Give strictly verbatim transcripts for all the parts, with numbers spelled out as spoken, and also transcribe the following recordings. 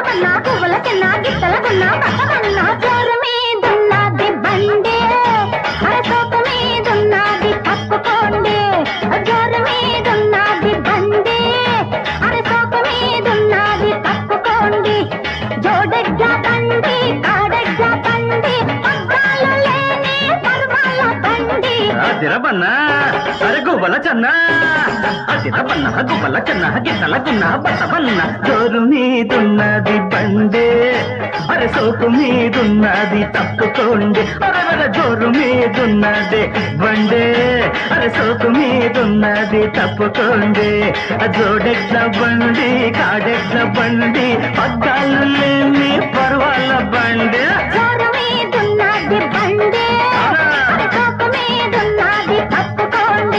అదిరవన్నా పువ్వుల చిన్న గిత్తలకున్న పక్కవన్న జోరు మీదున్నది బండి అరసోకు మీదున్నది తప్పుకోండి జోరు మీదున్నది బండి అరసోకు మీదున్నది తప్పుకోండి జోడెడ్ల బండి కాడెడ్ల బండి పగ్గాలు లేని పర్వాల బండి అదిరవన్నా అరే గువ్వల చెన్న అదిరవన్నా గువ్వల చెన్న గిత్తలకున్న పక్కవన్న జోరు మీదున్నది బండి అరే సోకు మీదున్నది తప్పుకోండి అరవర జోరు మీదున్నది బండి అరే సోకు మీదున్నది తప్పుకోండి జోడెట్ల బండి కాడెట్ల బండి పగ్గాలు లేని పర్వాల బండి జోరు మీదున్నది బండి అరసోకు మీదున్నది తప్పుకోండి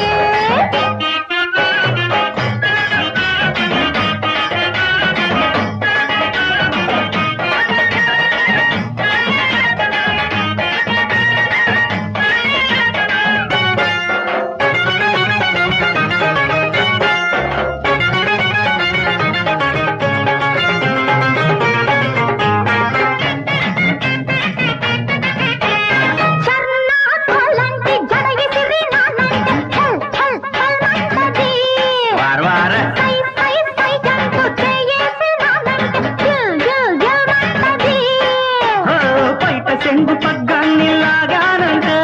చెంగు పగ్గాన్ని లాగానంటే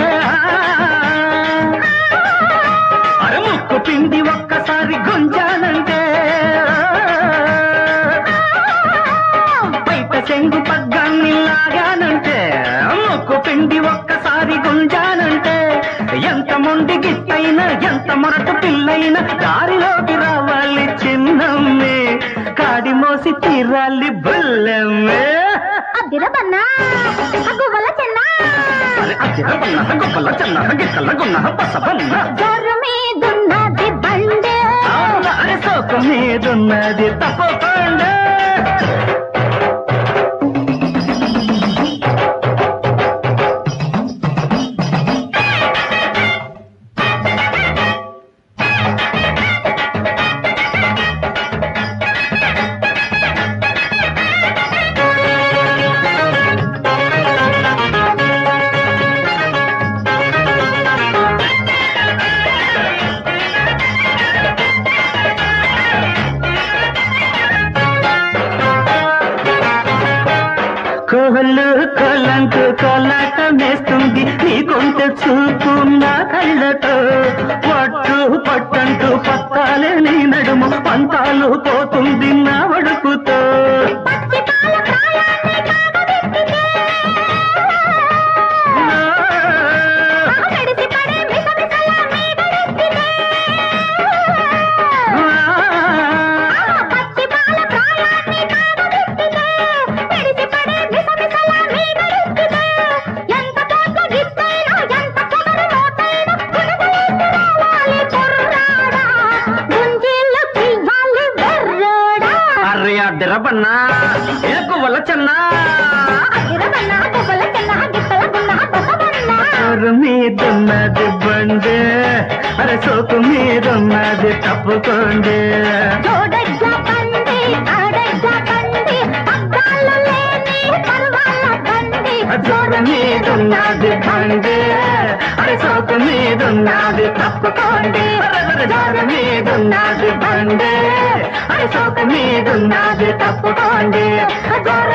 అరే ముక్కు పిండి ఒక్కసారి గుంజానంటే బయట చెంగు పగ్గాన్ని లాగానంటే ముక్కు పిండి ఒక్కసారి గుంజానంటే ఎంత మొండి గిత్తైనా ఎంత మొరటు పిల్లైనా దారిలోకి రావాలి చిన్నమ్మే కాడి మోసి తీరాలి బుల్లమ్మే అదిరవన్నా గువ్వల చిన్న అదిరవన్నా గువ్వల చిన్న గిత్తలకున్న పసవన్న జోరు మీదున్నది బండి అరే సోకు మీదున్నది తప్పకుండా కోళ్ళు కోలంటూ కోలాట వేస్తుంది నీ కొంట చూపు నా కళ్ళతో పట్టు పట్టంటూ పత్తాలే నీ నడుము పంతాలు పోతుంది నా వడుకుతో అదిరవన్నా ఏ గువ్వల చెన్న అదిరవన్నా గువ్వల చిన్న గిత్తలకున్న పక్కవన్న జోరు మీదున్నది బండి అరే సోకు మీదున్నది తప్పుకోండి జోడెడ్ల బండి కాడెడ్ల బండి పగ్గాలు లేని పర్వాల బండి జోరు మీదున్నది బండి అరే సోకు మీదున్నది తప్పుకోండి జోరు మీదున్నది బండి అరే సోకు మీదున్నది తప్పుకోండి